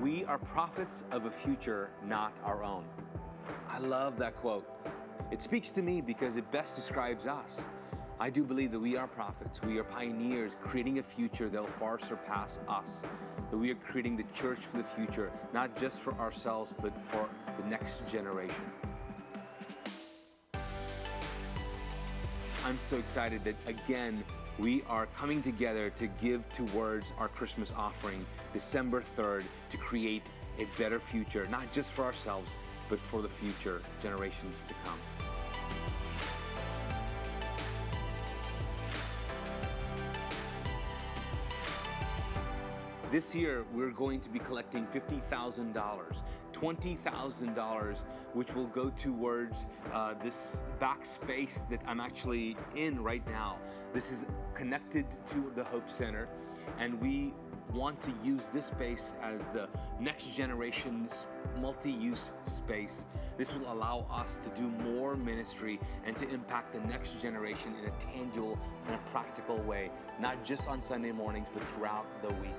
We are prophets of a future not our own. I love that quote. It speaks to me because it best describes us. I do believe that we are prophets. We are pioneers creating a future that will far surpass us. That we are creating the church for the future, not just for ourselves, but for the next generation. I'm so excited that again, we are coming together to give towards our Christmas offering December 3rd to create a better future, not just for ourselves, but for the future generations to come. This year, we're going to be collecting $50,000, $20,000, which will go towards this back space that I'm actually in right now. This is connected to the Hope Center, and we want to use this space as the next generation's multi-use space. This will allow us to do more ministry and to impact the next generation in a tangible and a practical way, not just on Sunday mornings, but throughout the week.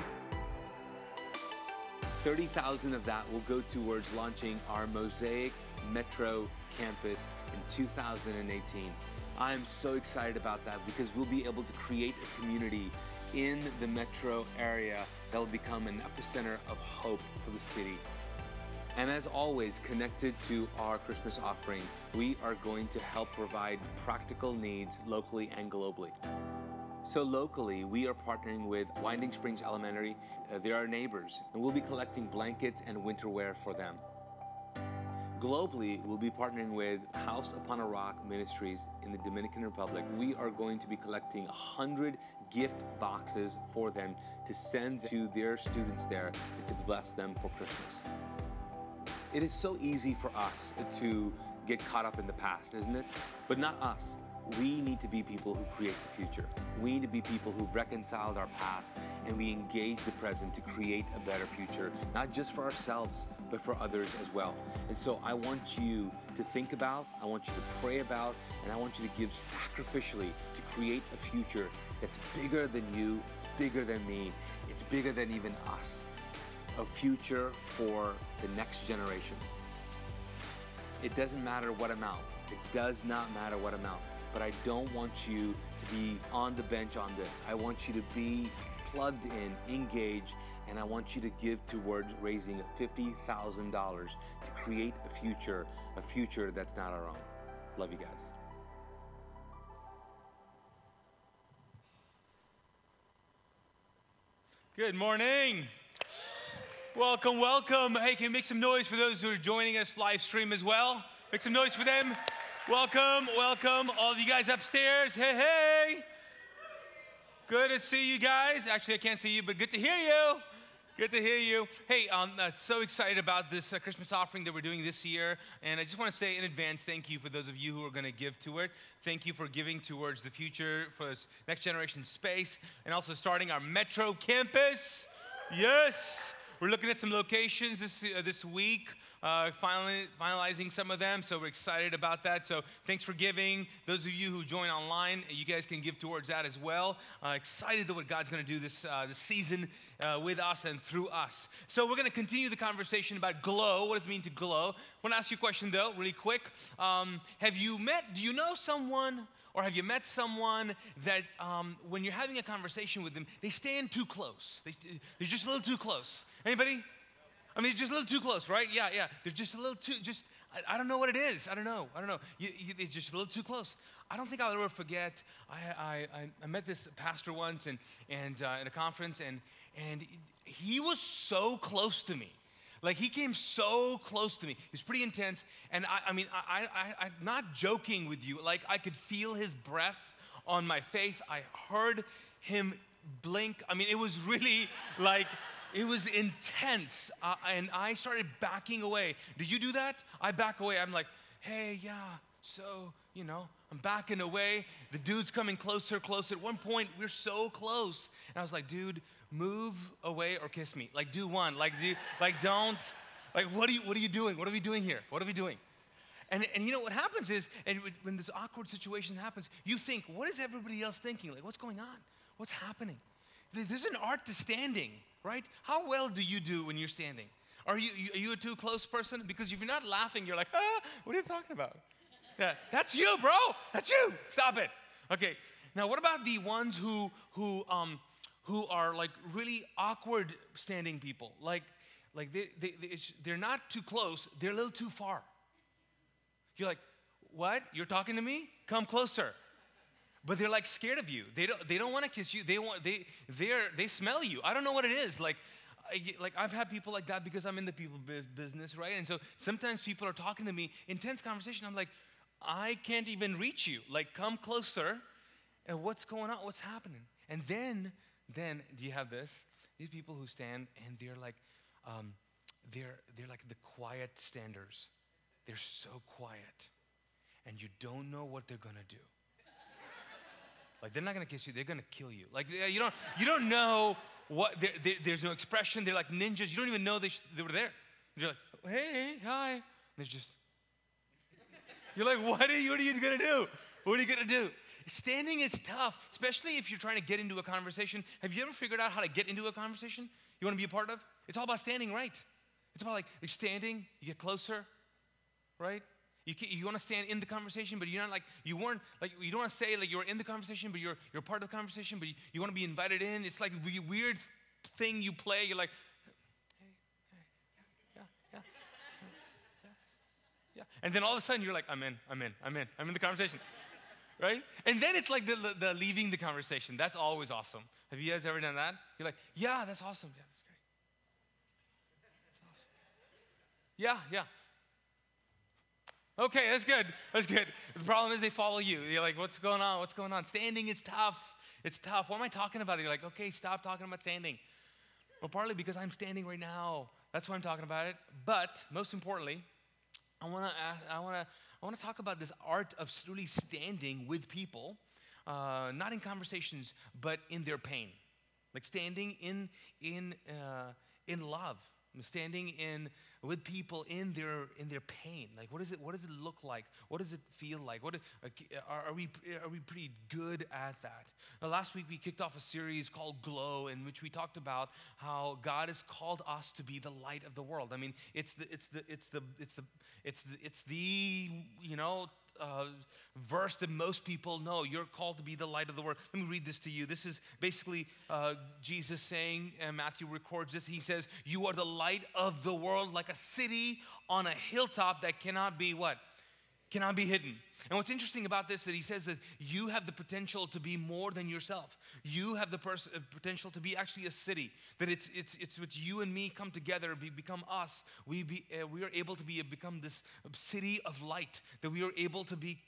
30,000 of that will go towards launching our Mosaic Metro campus in 2018. I'm so excited about that because we'll be able to create a community in the metro area that will become an epicenter of hope for the city. And as always, connected to our Christmas offering, we are going to help provide practical needs locally and globally. So locally, we are partnering with Winding Springs Elementary. They're our neighbors, and we'll be collecting blankets and winter wear for them. Globally, we'll be partnering with House Upon a Rock Ministries in the Dominican Republic. We are going to be collecting 100 gift boxes for them to send to their students there and to bless them for Christmas. It is so easy for us to get caught up in the past, isn't it? But not us. We need to be people who create the future. We need to be people who've reconciled our past and we engage the present to create a better future, not just for ourselves, but for others as well. And so I want you to think about, I want you to pray about, and I want you to give sacrificially to create a future that's bigger than you, it's bigger than me, it's bigger than even us. A future for the next generation. It doesn't matter what amount. It does not matter what amount. But I don't want you to be on the bench on this. I want you to be plugged in, engaged, and I want you to give towards raising $50,000 to create a future that's not our own. Love you guys. Good morning. Welcome, welcome. Hey, can you make some noise for those who are joining us live stream as well? Make some noise for them. Welcome, welcome, all of you guys upstairs. Hey, hey. Good to see you guys. Actually, I can't see you, but good to hear you. Good to hear you. Hey, I'm so excited about this Christmas offering that we're doing this year. And I just want to say in advance, thank you for those of you who are going to give to it. Thank you for giving towards the future, for this next generation space, and also starting our Metro campus. Yes. We're looking at some locations this week, finalizing some of them, so we're excited about that. So thanks for giving. Those of you who join online, you guys can give towards that as well. Excited that what God's going to do this season with us and through us. So we're going to continue the conversation about glow. What does it mean to glow? I want to ask you a question, though, really quick. Do you know someone, or have you met someone that when you're having a conversation with them, they stand too close? They're just a little too close. Anybody? I mean, just a little too close, right? Yeah. They're just a little too, I don't know what it is. I don't know. It's just a little too close. I don't think I'll ever forget, I met this pastor once and in a conference, and he was so close to me. Like, he came so close to me. He was pretty intense. And I'm not joking with you. Like, I could feel his breath on my face. I heard him blink. I mean, it was really like, it was intense. And I started backing away. Did you do that? I back away. I'm like, hey, yeah, so, I'm backing away. The dude's coming closer. At one point, we're so close. And I was like, dude, move away or kiss me. Like, do one. Don't. Like, what are you doing? What are we doing here? What are we doing? And what happens is, and when this awkward situation happens, you think, what is everybody else thinking? Like, what's going on? What's happening? there's an art to standing, right? How well do you do when you're standing? Are you a too close person? Because if you're not laughing, you're like, what are you talking about? Yeah, that's you, bro. That's you. Stop it. Okay. Now, what about the ones who are like really awkward standing people? Like they're not too close. They're a little too far. You're like, what? You're talking to me? Come closer. But they're like scared of you. They don't want to kiss you. They smell you. I don't know what it is. Like I've had people like that because I'm in the people business, right? And so sometimes people are talking to me, intense conversation. I'm like, I can't even reach you. Like, come closer. And what's going on? What's happening? And then do you have this? These people who stand and they're like the quiet standers. They're so quiet, and you don't know what they're gonna do. Like, they're not gonna kiss you. They're gonna kill you. Like, you don't know what. There's no expression. They're like ninjas. You don't even know they were there. You're like, hey, hi. And it's just. You're like, what are you gonna do? What are you gonna do? Standing is tough, especially if you're trying to get into a conversation. Have you ever figured out how to get into a conversation you want to be a part of? It's all about standing right. It's about like standing, you get closer, right? You want to stand in the conversation, but you're not like, you weren't, like, you don't want to say like you're in the conversation, but you're part of the conversation, but you want to be invited in. It's like a weird thing you play. You're like, yeah. And then all of a sudden you're like, I'm in the conversation. Right? And then it's like the leaving the conversation. That's always awesome. Have you guys ever done that? You're like, yeah, that's awesome. Yeah, that's great. That's awesome. Yeah. Okay, that's good. That's good. The problem is they follow you. You're like, what's going on? What's going on? Standing is tough. It's tough. What am I talking about? You're like, okay, stop talking about standing. Well, partly because I'm standing right now. That's why I'm talking about it. But most importantly, I want to talk about this art of really standing with people, not in conversations, but in their pain. Like standing in love, standing with people in their pain. Like, what does it look like? What does it feel like? Are we pretty good at that? Now, last week we kicked off a series called Glow, in which we talked about how God has called us to be the light of the world. I mean, it's the verse that most people know. You're called to be the light of the world. Let me read this to you. This is basically Jesus saying, and Matthew records this. He says, "You are the light of the world, like a city on a hilltop that cannot be what? Cannot be hidden." And what's interesting about this is that he says that you have the potential to be more than yourself. You have the potential to be actually a city. That it's what you and me come together, become us. We are able to become this city of light. That we are able to be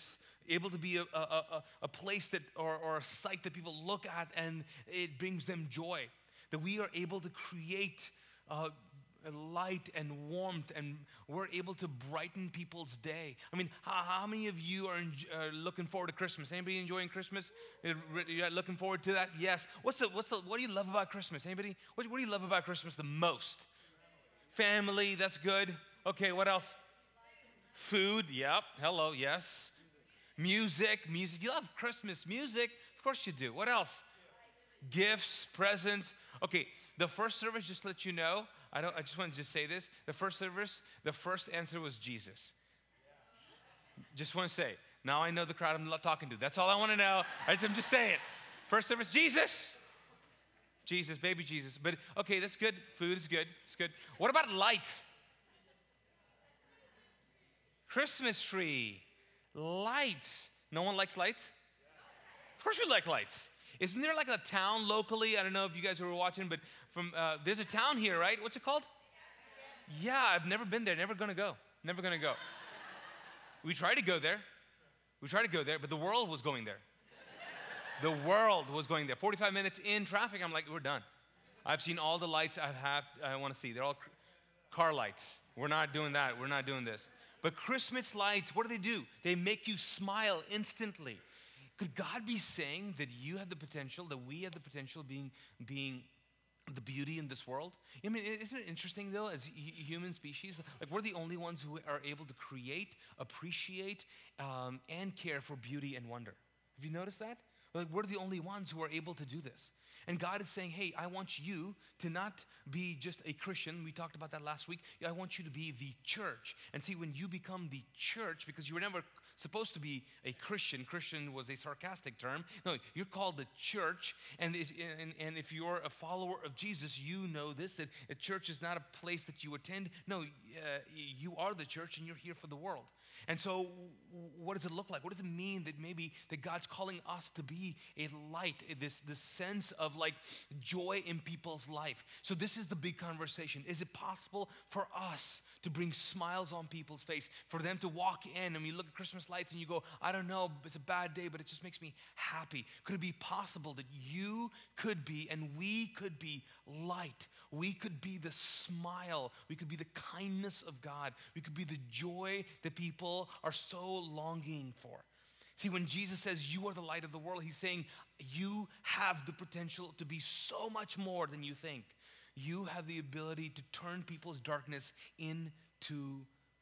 a place that or a site that people look at and it brings them joy. That we are able to create light and warmth, and we're able to brighten people's day. I mean, how many of you are looking forward to Christmas? Anybody enjoying Christmas? You're looking forward to that? Yes. What do you love about Christmas? Anybody? What do you love about Christmas the most? Family. That's good. Okay. What else? Food. Yep. Hello. Yes. Music. You love Christmas music. Of course you do. What else? Gifts, presents. Okay. The first service, just to let you know, I just want to just say this. The first service, the first answer was Jesus. Just want to say. Now I know the crowd I'm talking to. That's all I want to know. I'm just saying. First service, Jesus. Jesus, baby Jesus. But okay, that's good. Food is good. It's good. What about lights? Christmas tree. Lights. No one likes lights? Of course we like lights. Isn't there like a town locally? I don't know if you guys were watching, but there's a town here, right? What's it called? Yeah, I've never been there. Never gonna go. We tried to go there, but the world was going there. 45 minutes in traffic, I'm like, we're done. I've seen all the lights I want to see. They're all car lights. We're not doing that. We're not doing this. But Christmas lights, what do? They make you smile instantly. Could God be saying that you have the potential, that we have the potential of being the beauty in this world? I mean, isn't it interesting though, as human species, like we're the only ones who are able to create, appreciate, and care for beauty and wonder. Have you noticed that? Like we're the only ones who are able to do this. And God is saying, hey, I want you to not be just a Christian. We talked about that last week. I want you to be the church. And see, when you become the church, because you were never supposed to be a Christian. Christian was a sarcastic term. No, you're called the church. And if you're a follower of Jesus, you know this, that a church is not a place that you attend. No, you are the church and you're here for the world. And so what does it look like? What does it mean that maybe that God's calling us to be a light, this sense of like joy in people's life? So this is the big conversation. Is it possible for us to bring smiles on people's face, for them to walk in and you look at Christmas lights and you go, I don't know, it's a bad day, but it just makes me happy. Could it be possible that you could be and we could be light? We could be the smile. We could be the kindness of God. We could be the joy that people are so longing for. See, when Jesus says you are the light of the world, he's saying you have the potential to be so much more than you think. You have the ability to turn people's darkness into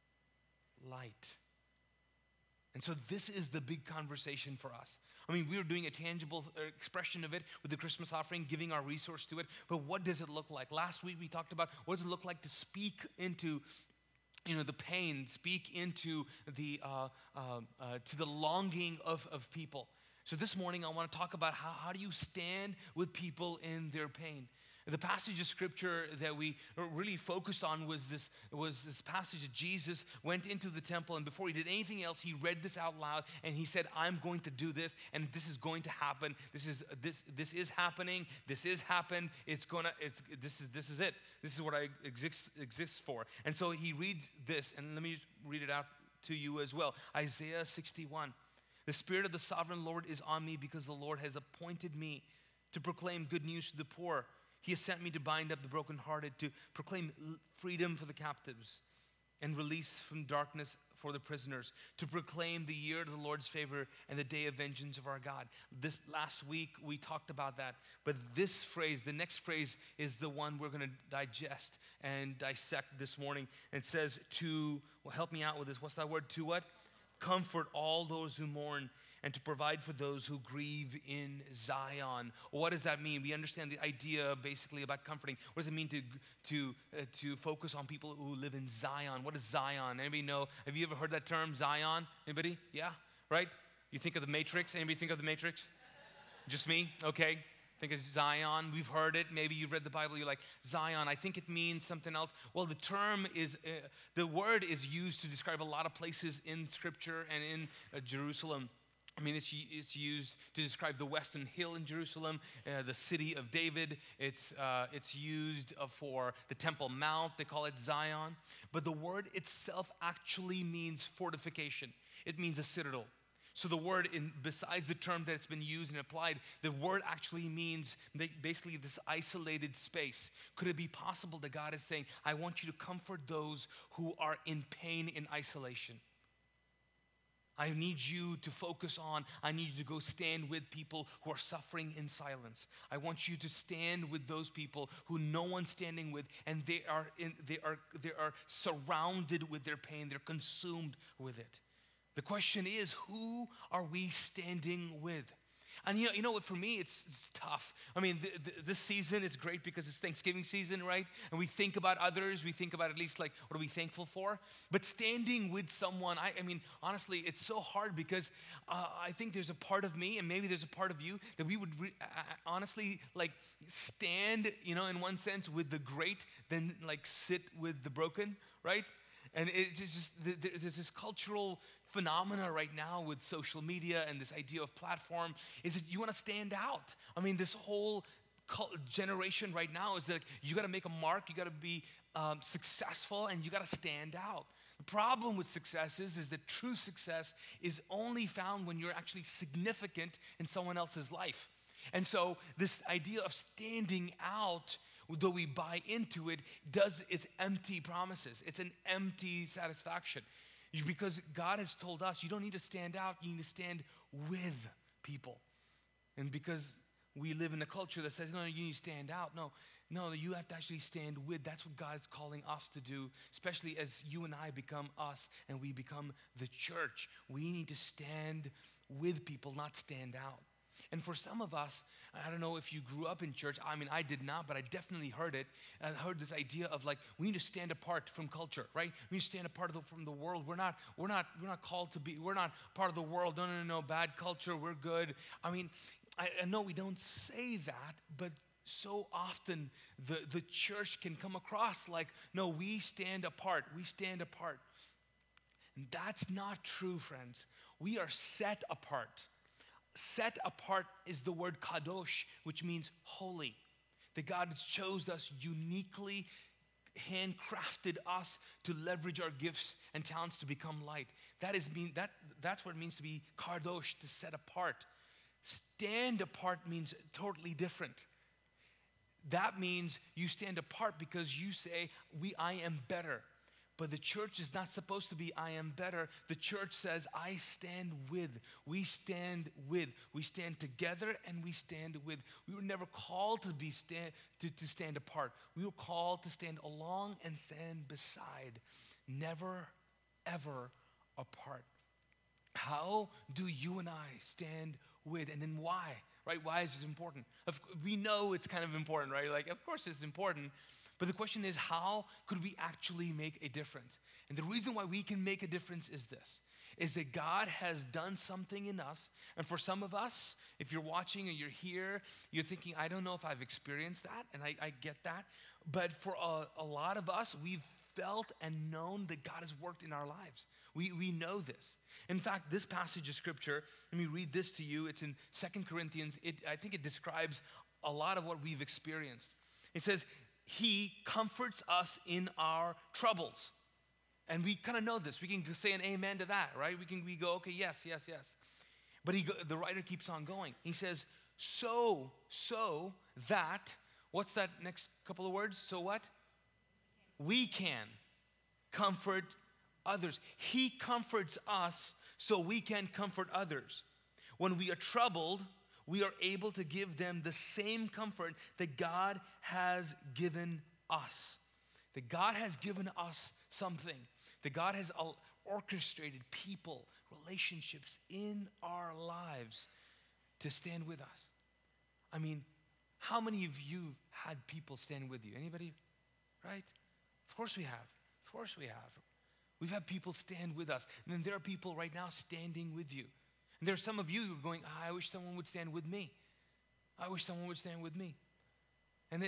light. And so this is the big conversation for us. I mean, we are doing a tangible expression of it with the Christmas offering, giving our resource to it. But what does it look like? Last week we talked about what does it look like to speak into the pain, speak into the to the longing of people. So this morning I want to talk about how do you stand with people in their pain. The passage of scripture that we really focused on was this passage that Jesus went into the temple, and before he did anything else, he read this out loud and he said, I'm going to do this, and this is going to happen. This is happening. This is happened. This is it. This is what I exist for. And so he reads this, and let me read it out to you as well. Isaiah 61. The Spirit of the Sovereign Lord is on me because the Lord has appointed me to proclaim good news to the poor. He has sent me to bind up the brokenhearted, to proclaim freedom for the captives and release from darkness for the prisoners, to proclaim the year of the Lord's favor and the day of vengeance of our God. This last week we talked about that, but this phrase, the next phrase, is the one we're going to digest and dissect this morning. It says help me out with this. What's that word? To what? Comfort all those who mourn, and to provide for those who grieve in Zion. What does that mean? We understand the idea basically about comforting. What does it mean to focus on people who live in Zion? What is Zion? Anybody know? Have you ever heard that term, Zion? Anybody? Yeah? Right? You think of the Matrix? Anybody think of the Matrix? Just me? Okay. Think of Zion. We've heard it. Maybe you've read the Bible. You're like, Zion, I think it means something else. Well, the word is used to describe a lot of places in Scripture and in Jerusalem. I mean, it's used to describe the Western Hill in Jerusalem, the city of David. It's used for the Temple Mount. They call it Zion. But the word itself actually means fortification. It means a citadel. So the word, besides the term that's been used and applied, the word actually means basically this isolated space. Could it be possible that God is saying, I want you to comfort those who are in pain in isolation? I need you to focus on, I need you to go stand with people who are suffering in silence. I want you to stand with those people who no one's standing with, and they are surrounded with their pain. They're consumed with it. The question is, who are we standing with? And you know what, for me, it's tough. I mean, this season is great because it's Thanksgiving season, right? And we think about others. We think about at least like, what are we thankful for? But standing with someone, I mean, honestly, it's so hard because I think there's a part of me, and maybe there's a part of you, that we would honestly like stand, in one sense with the great, then like sit with the broken, right? And it's just, there's this cultural phenomena right now with social media and this idea of platform is that you want to stand out. I mean, this whole generation right now is that you got to make a mark, you got to be successful, and you got to stand out. The problem with success is that true success is only found when you're actually significant in someone else's life. And so this idea of standing out, though we buy into it, it's empty promises. It's an empty satisfaction. Because God has told us you don't need to stand out, you need to stand with people. And because we live in a culture that says, no, you need to stand out. No, you have to actually stand with. That's what God's calling us to do, especially as you and I become us and we become the church. We need to stand with people, not stand out. And for some of us, I don't know if you grew up in church. I mean, I did not, but I definitely heard it. I heard this idea of like, we need to stand apart from culture, right? We need to stand apart from the world. We're not called to be, we're not part of the world. No, bad culture, we're good. I mean, I know we don't say that, but so often the church can come across like, no, we stand apart. We stand apart. And that's not true, friends. We are set apart. Set apart is the word kadosh, which means holy. That God has chosen us uniquely, handcrafted us to leverage our gifts and talents to become light. That's what it means to be kadosh, to set apart. Stand apart means totally different. That means you stand apart because you say, I am better. But the church is not supposed to be, I am better. The church says, I stand with. We stand with. We stand together and we stand with. We were never called to stand apart. We were called to stand along and stand beside. Never, ever apart. How do you and I stand with? And then why? Right? Why is this important? We know it's kind of important, right? Like, of course it's important. But the question is, how could we actually make a difference? And the reason why we can make a difference is this, is that God has done something in us. And for some of us, if you're watching or you're here, you're thinking, I don't know if I've experienced that, and I get that. But for a lot of us, we've felt and known that God has worked in our lives. We know this. In fact, this passage of scripture, let me read this to you. It's in 2 Corinthians. I think it describes a lot of what we've experienced. It says, He comforts us in our troubles. And we kind of know this. We can say an amen to that, right? We go, okay, yes. But the writer keeps on going. He says, so that, what's that next couple of words? So what? We can comfort others. He comforts us so we can comfort others. When we are troubled, we are able to give them the same comfort that God has given us. That God has given us something. That God has orchestrated people, relationships in our lives to stand with us. I mean, how many of you had people stand with you? Anybody? Right? Of course we have. Of course we have. We've had people stand with us. And then there are people right now standing with you. And there are some of you who are going, I wish someone would stand with me. I wish someone would stand with me. And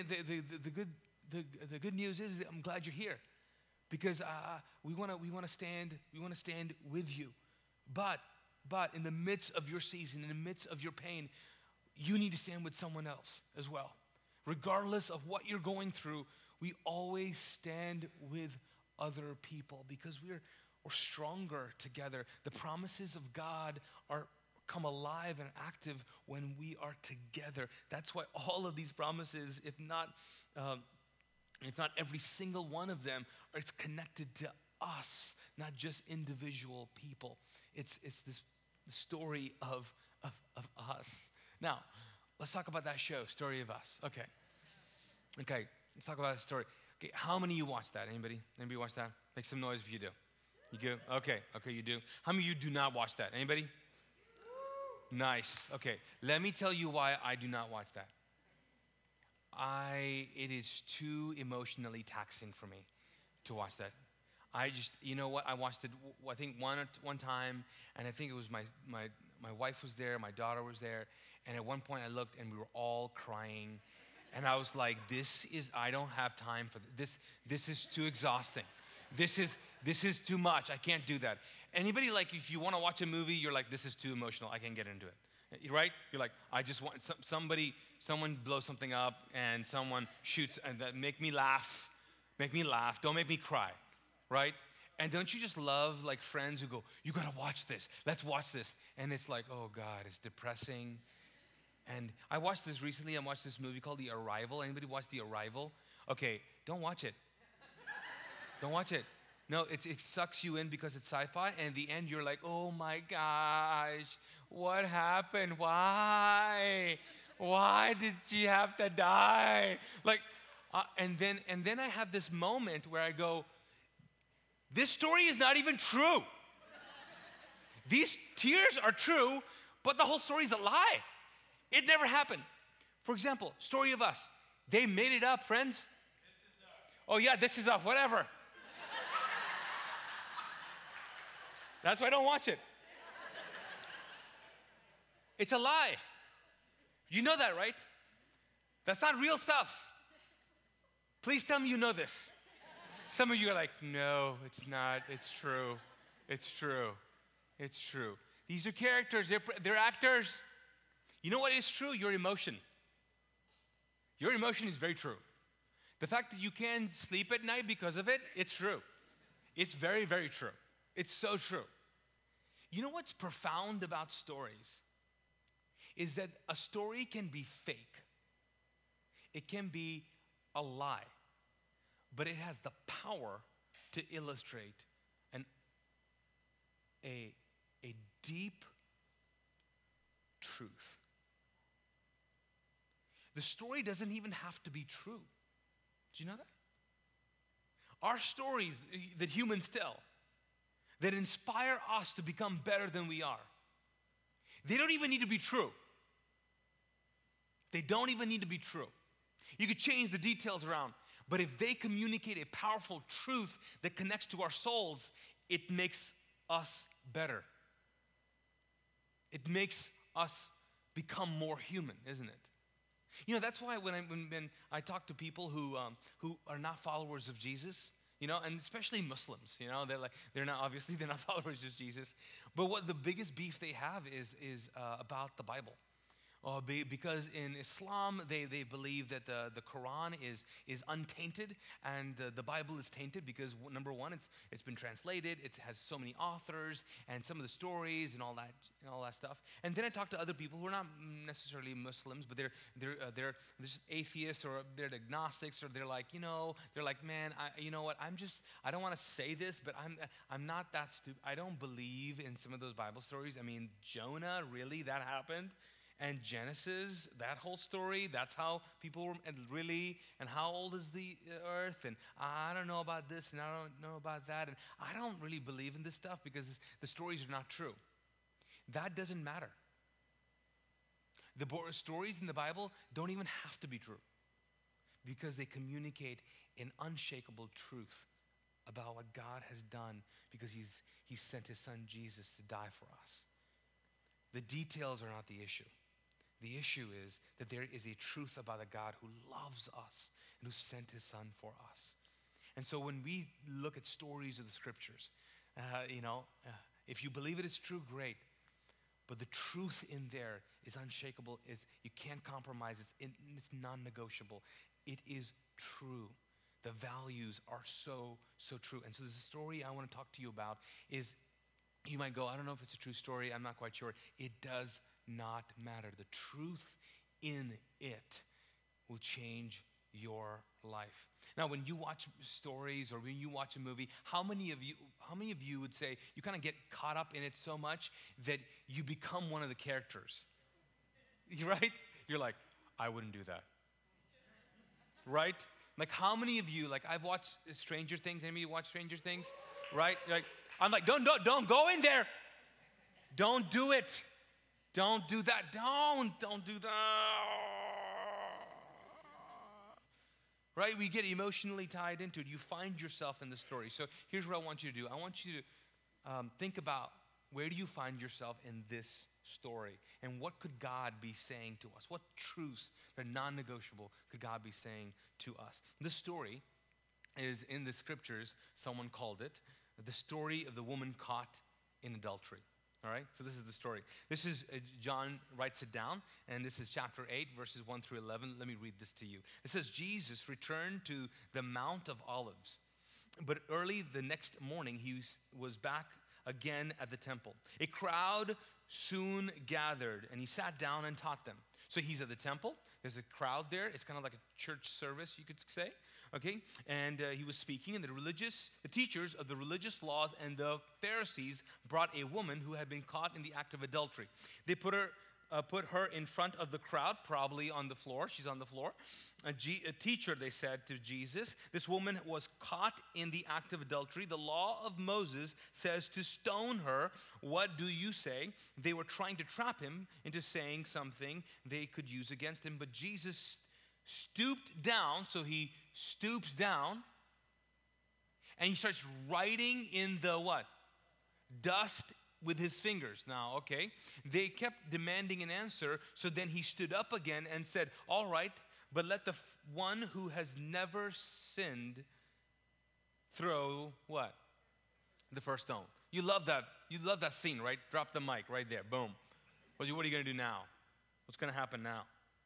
the good news is that I'm glad you're here, because we want to stand with you. But in the midst of your season, in the midst of your pain, you need to stand with someone else as well. Regardless of what you're going through, we always stand with other people because we're stronger together. The promises of God come alive and active when we are together. That's why all of these promises, if not every single one of them, it's connected to us, not just individual people. It's this story of us. Now, let's talk about that show, Story of Us. Okay, let's talk about that story. Okay, how many of you watch that? Anybody watch that? Make some noise if you do. You do? Okay, you do. How many of you do not watch that? Anybody? Nice. Okay, let me tell you why I do not watch that. It is too emotionally taxing for me to watch that. You know what? I watched it, I think one time, and I think it was my wife was there, my daughter was there, and at one point I looked and we were all crying, and I was like, I don't have time for this. This is too exhausting. This is too much. I can't do that. Anybody, like, if you want to watch a movie, you're like, this is too emotional. I can't get into it. Right? You're like, I just want someone blows something up and someone shoots and that make me laugh. Don't make me cry. Right? And don't you just love like friends who go, you got to watch this. Let's watch this. And it's like, oh God, it's depressing. And I watched this recently. I watched this movie called The Arrival. Anybody watch The Arrival? Okay, don't watch it. Don't watch it. No, it sucks you in because it's sci-fi, and in the end you're like, oh my gosh, what happened? Why? Why did she have to die? Like, and then I have this moment where I go, this story is not even true. These tears are true, but the whole story is a lie. It never happened. For example, Story of Us. They made it up, friends. Oh yeah, this is up, whatever. That's why I don't watch it. It's a lie. You know that, right? That's not real stuff. Please tell me you know this. Some of you are like, no, it's not. It's true. It's true. It's true. These are characters. They're actors. You know what is true? Your emotion. Your emotion is very true. The fact that you can sleep at night because of it, it's true. It's very, very true. It's so true. You know what's profound about stories? Is that a story can be fake. It can be a lie. But it has the power to illustrate a deep truth. The story doesn't even have to be true. Do you know that? Our stories that humans tell, that inspire us to become better than we are, they don't even need to be true. They don't even need to be true. You could change the details around, but if they communicate a powerful truth that connects to our souls, it makes us better. It makes us become more human, isn't it? You know, that's why when I talk to people who are not followers of Jesus, you know, and especially Muslims, you know, they're not followers of Jesus, but what the biggest beef they have is about the Bible. Because in Islam, they believe that the Quran is untainted and the Bible is tainted because, number one, it's been translated, it has so many authors and some of the stories and all that stuff. And then I talk to other people who are not necessarily Muslims, but they're just atheists or they're agnostics or they're like, man, I don't want to say this, but I'm not that stupid. I don't believe in some of those Bible stories. I mean, Jonah, really, that happened? And Genesis, that whole story, that's how people were really, and how old is the earth, and I don't know about this, and I don't know about that, and I don't really believe in this stuff because the stories are not true. That doesn't matter. The stories in the Bible don't even have to be true because they communicate an unshakable truth about what God has done because He sent His Son Jesus to die for us. The details are not the issue. The issue is that there is a truth about a God who loves us and who sent His Son for us. And so when we look at stories of the Scriptures, if you believe it is true, great. But the truth in there is unshakable. You can't compromise. It's non-negotiable. It is true. The values are so, so true. And so the story I want to talk to you about is, you might go, I don't know if it's a true story. I'm not quite sure. It does not matter. The truth in it will change your life. Now, when you watch stories or when you watch a movie, how many of you would say you kind of get caught up in it so much that you become one of the characters? Right? You're like, I wouldn't do that. Right? Like, how many of you, like, I've watched Stranger Things. Any of you watch Stranger Things? Right? Like, I'm like, don't go in there. Don't do it. Don't do that. Don't do that. Right? We get emotionally tied into it. You find yourself in the story. So here's what I want you to do. I want you to think about, where do you find yourself in this story? And what could God be saying to us? What truths that are non-negotiable could God be saying to us? This story is in the Scriptures, someone called it the story of the woman caught in adultery. All right, so this is the story. This is, John writes it down, and this is chapter 8, verses 1 through 11. Let me read this to you. It says, Jesus returned to the Mount of Olives, but early the next morning he was back again at the temple. A crowd soon gathered, and he sat down and taught them. So he's at the temple. There's a crowd there. It's kind of like a church service, you could say. Okay, and he was speaking, and the teachers of the religious laws and the Pharisees brought a woman who had been caught in the act of adultery. They put her put her in front of the crowd, probably on the floor. She's on the floor. A teacher, they said to Jesus, this woman was caught in the act of adultery. The law of Moses says to stone her. What do you say? They were trying to trap him into saying something they could use against him. But Jesus stooped down, so he stoops down, and he starts writing in the what? Dust with his fingers. Now, okay, they kept demanding an answer, so then he stood up again and said, all right, but let the one who has never sinned throw what? The first stone. You love that scene, right? Drop the mic right there, boom. What are you going to do now? What's going to happen now?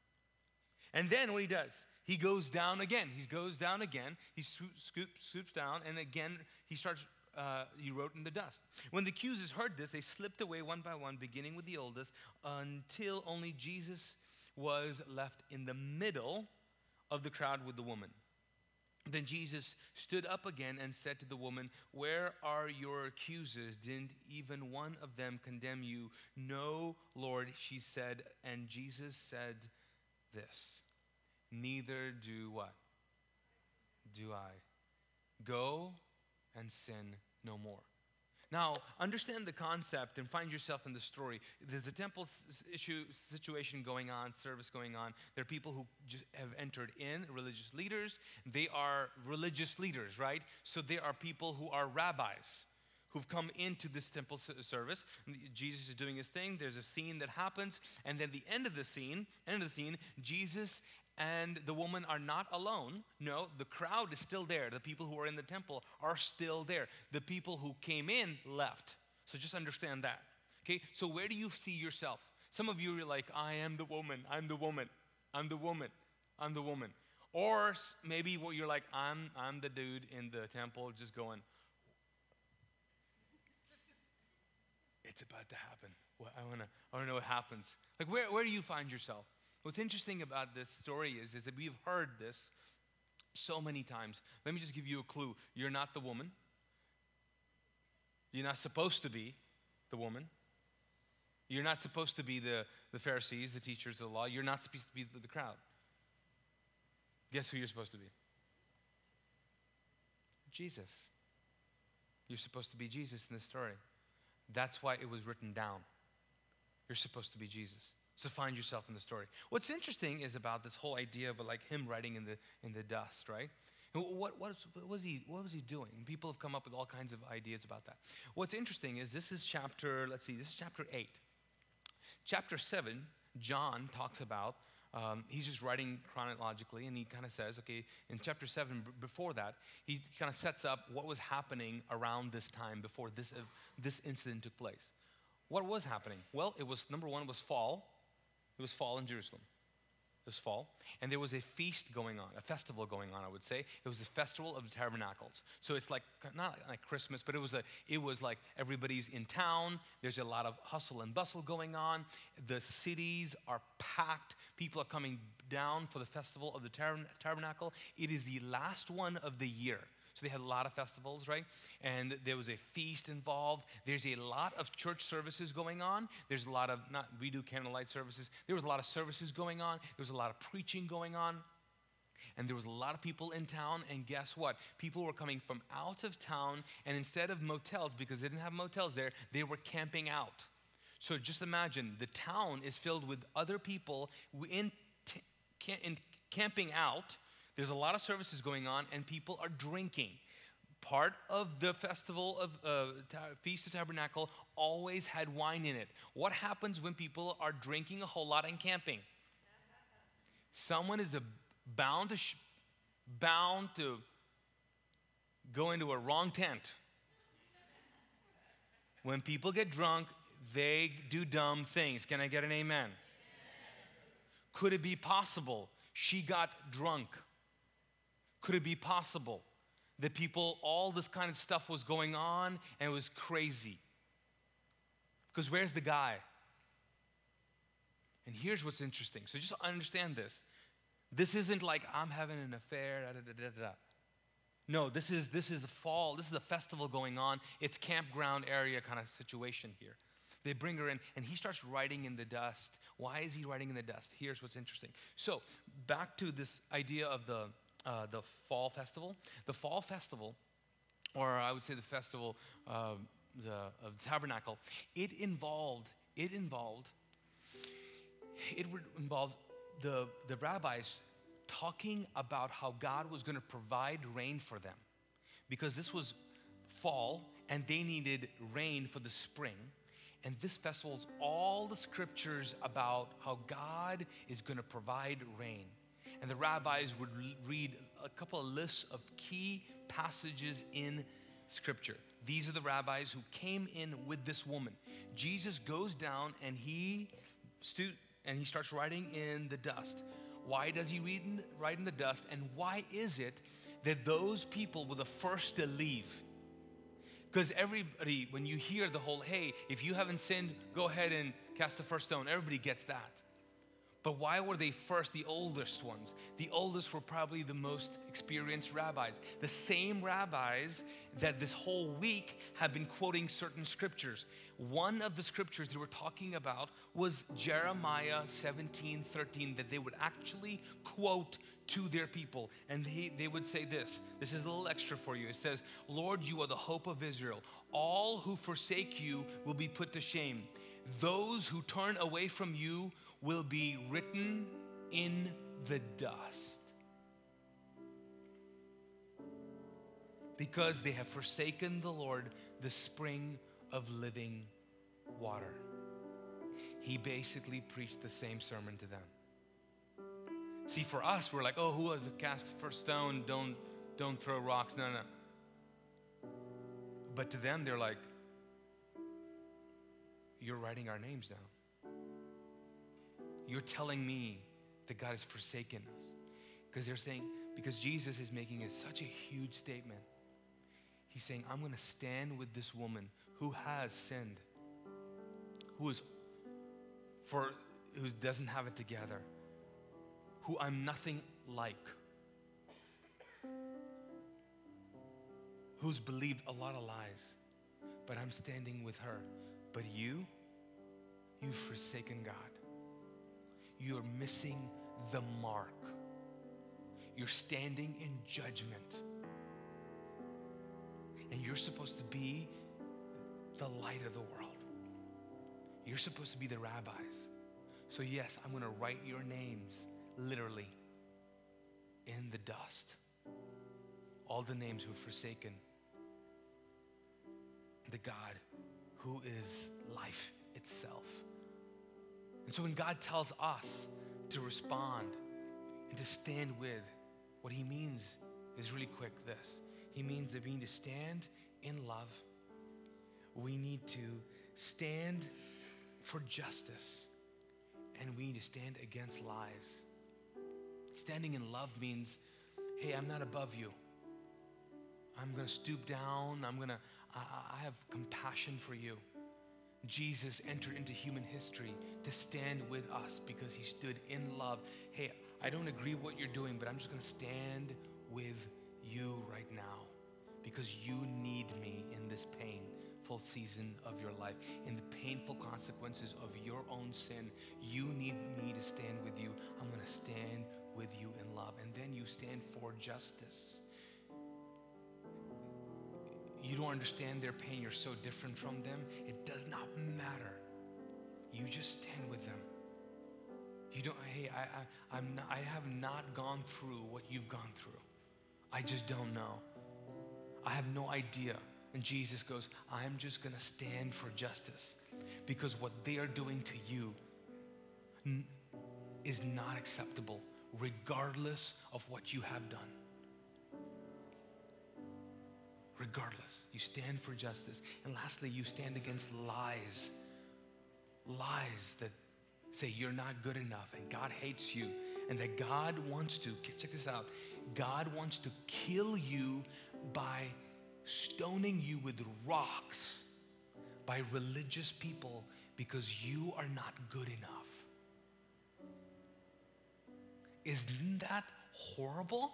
And then what he does, he goes down again. He goes down again. He swoops down, and again he starts. He wrote in the dust. When the accusers heard this, they slipped away one by one, beginning with the oldest, until only Jesus was left in the middle of the crowd with the woman. Then Jesus stood up again and said to the woman, "Where are your accusers? Didn't even one of them condemn you?" "No, Lord," she said. And Jesus said this, "Neither do what? Do I. Go and sin no more." Now, understand the concept and find yourself in the story. There's a temple situation going on, service going on. There are people who just have entered in, religious leaders. They are religious leaders, right? So there are people who are rabbis who've come into this temple service. Jesus is doing his thing. There's a scene that happens. And then the end of the scene, Jesus and the woman are not alone. No, the crowd is still there. The people who are in the temple are still there. The people who came in left. So just understand that. Okay, so where do you see yourself? Some of you are like, I am the woman, I'm the woman, I'm the woman, I'm the woman. Or maybe you're like, I'm the dude in the temple just going, it's about to happen. Well, I want to know what happens. Like, where do you find yourself? What's interesting about this story is that we've heard this so many times. Let me just give you a clue. You're not the woman. You're not supposed to be the woman. You're not supposed to be the Pharisees, the teachers of the law. You're not supposed to be the crowd. Guess who you're supposed to be? Jesus. You're supposed to be Jesus in this story. That's why it was written down. You're supposed to be Jesus. So find yourself in the story. What's interesting is about this whole idea of like him writing in the dust, right? And what was he doing? And people have come up with all kinds of ideas about that. What's interesting is this is chapter 8. Chapter 7, John talks about, he's just writing chronologically, and he kind of says, okay, in chapter 7, before that, he kind of sets up what was happening around this time before this incident took place. What was happening? Well, it was, number one, it was fall. It was fall in Jerusalem. It was fall. And there was a feast going on, a festival going on, I would say. It was the festival of the tabernacles. So it's like, not like Christmas, but it was like everybody's in town. There's a lot of hustle and bustle going on. The cities are packed. People are coming down for the festival of the tabernacle. It is the last one of the year. So they had a lot of festivals, right? And there was a feast involved. There's a lot of church services going on. There's a lot of, we do candlelight services. There was a lot of services going on. There was a lot of preaching going on. And there was a lot of people in town. And guess what? People were coming from out of town. And instead of motels, because they didn't have motels there, they were camping out. So just imagine, the town is filled with other people in camping out. There's a lot of services going on, and people are drinking. Part of the festival of Feast of Tabernacle always had wine in it. What happens when people are drinking a whole lot and camping? Someone is bound to go into a wrong tent. When people get drunk, they do dumb things. Can I get an amen? Could it be possible she got drunk? Could it be possible that all this kind of stuff was going on and it was crazy? Because where's the guy? And here's what's interesting. So just understand this. This isn't like I'm having an affair, No, this is the fall. This is a festival going on. It's campground area kind of situation here. They bring her in, and he starts writing in the dust. Why is he writing in the dust? Here's what's interesting. So back to this idea of the fall festival. The fall festival, or I would say the festival of the tabernacle, it would involve the rabbis talking about how God was going to provide rain for them, because this was fall and they needed rain for the spring. And this festival is all the scriptures about how God is going to provide rain. And the rabbis would read a couple of lists of key passages in scripture. These are the rabbis who came in with this woman. Jesus goes down and he starts writing in the dust. Why does he write in the dust? And why is it that those people were the first to leave? Because everybody, when you hear the whole, hey, if you haven't sinned, go ahead and cast the first stone, everybody gets that. But why were they first, the oldest ones? The oldest were probably the most experienced rabbis. The same rabbis that this whole week have been quoting certain scriptures. One of the scriptures they were talking about was Jeremiah 17:13, that they would actually quote to their people. And they would say this. This is a little extra for you. It says, Lord, you are the hope of Israel. All who forsake you will be put to shame. Those who turn away from you will be written in the dust, because they have forsaken the Lord, the spring of living water. He basically preached the same sermon to them. See, for us, we're like, oh, who has to cast first stone? Don't throw rocks. No. But to them, they're like, you're writing our names down. You're telling me that God has forsaken us. Because they're saying, because Jesus is making such a huge statement. He's saying, I'm going to stand with this woman who has sinned, who doesn't have it together, who I'm nothing like, who's believed a lot of lies, but I'm standing with her. But you've forsaken God. You're missing the mark. You're standing in judgment. And you're supposed to be the light of the world. You're supposed to be the rabbis. So yes, I'm going to write your names literally in the dust. All the names who have forsaken the God who is life itself. And so when God tells us to respond and to stand with, what he means is really quick this. He means that we need to stand in love. We need to stand for justice. And we need to stand against lies. Standing in love means, hey, I'm not above you. I'm going to stoop down. I have compassion for you. Jesus entered into human history to stand with us because he stood in love. Hey, I don't agree with what you're doing, but I'm just going to stand with you right now because you need me in this painful season of your life, in the painful consequences of your own sin. You need me to stand with you. I'm going to stand with you in love. And then you stand for justice. You don't understand their pain. You're so different from them. It does not matter. You just stand with them. You don't, hey, I have not gone through what you've gone through. I just don't know. I have no idea. And Jesus goes, I'm just going to stand for justice because what they are doing to you is not acceptable, regardless of what you have done. Regardless, you stand for justice. And lastly, you stand against lies. Lies that say you're not good enough and God hates you and that God wants to, check this out, God wants to kill you by stoning you with rocks by religious people because you are not good enough. Isn't that horrible?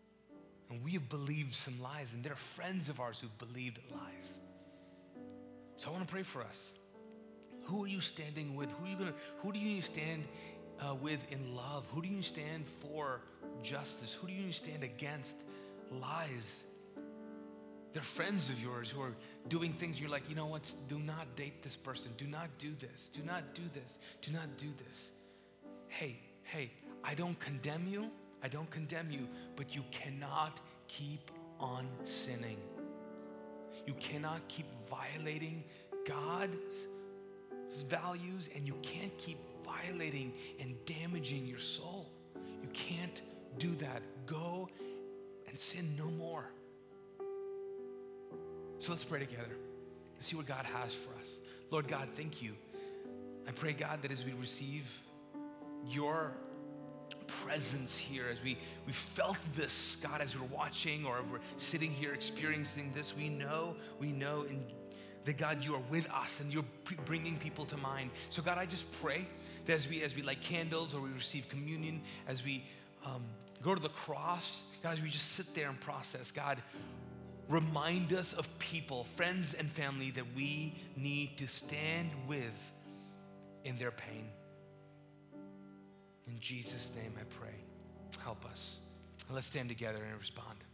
And we have believed some lies, and there are friends of ours who've believed lies. So I want to pray for us. Who are you standing with? Who do you stand with in love? Who do you stand for justice? Who do you stand against lies? They're friends of yours who are doing things you're like, you know what? Do not date this person. Do not do this. Do not do this. Do not do this. Hey, I don't condemn you. I don't condemn you, but you cannot keep on sinning. You cannot keep violating God's values, and you can't keep violating and damaging your soul. You can't do that. Go and sin no more. So let's pray together and see what God has for us. Lord God, thank you. I pray, God, that as we receive your presence here, as we felt this, God, as we're watching or we're sitting here experiencing this, we know that, God, you are with us and you're bringing people to mind. So, God, I just pray that as we light candles or we receive communion, as we go to the cross, God, as we just sit there and process, God, remind us of people, friends and family that we need to stand with in their pain. In Jesus' name I pray. Help us. Let's stand together and respond.